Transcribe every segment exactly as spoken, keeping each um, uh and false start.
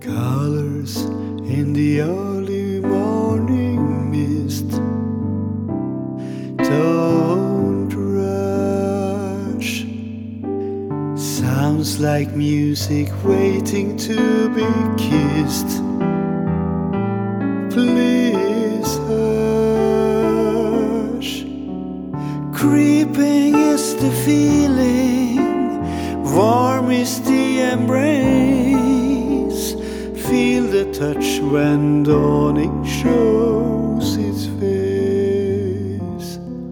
Colors in the early morning mist. Don't rush. Sounds like music waiting to be kissed. Please hush. Creeping is the feeling, warm is the embrace. Feel the touch when dawning shows its face.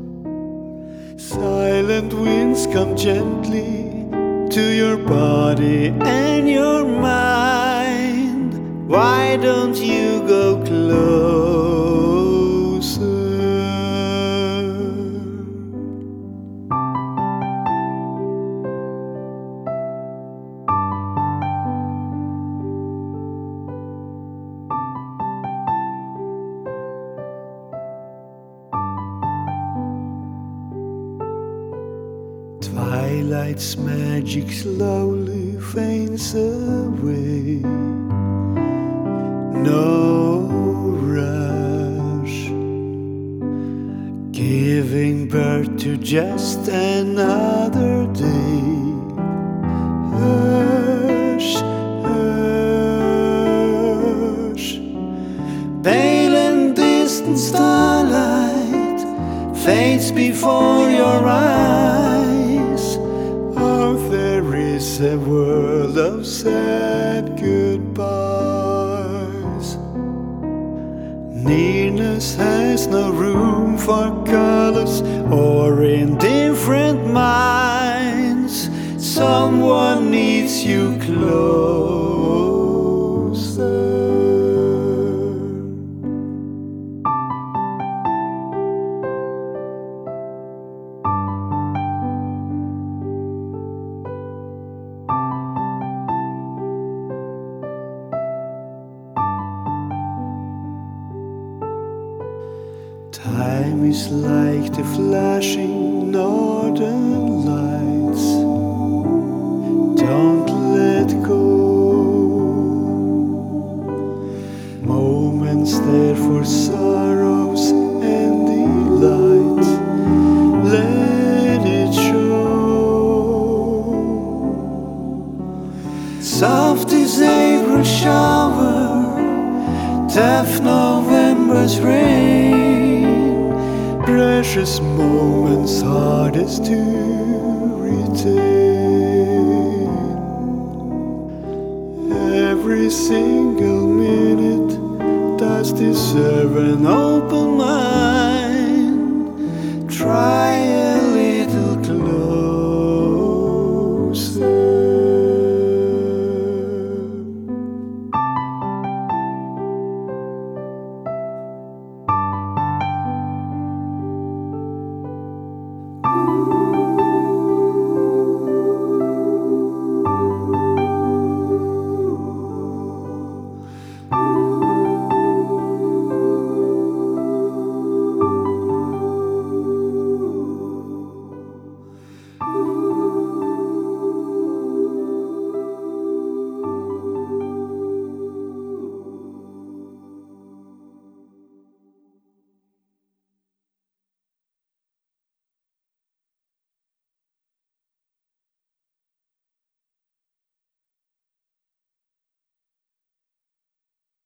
Silent winds come gently to your body and your mind. Why don't you go closer? Twilight's magic slowly fades away. No rush, giving birth to just another day. Hush, hush. Pale and distant starlight fades before your eyes. Out there is a world of sad goodbyes. Nearness has no room for colors or indifferent minds. Someone needs you closer. Time is like the flashing northern lights. Don't let go. Moments there for sorrows and delight. Let it show. Soft as April shower, tough November's rain. Precious moments hardest to retain. Every single minute does deserve an open mind. Try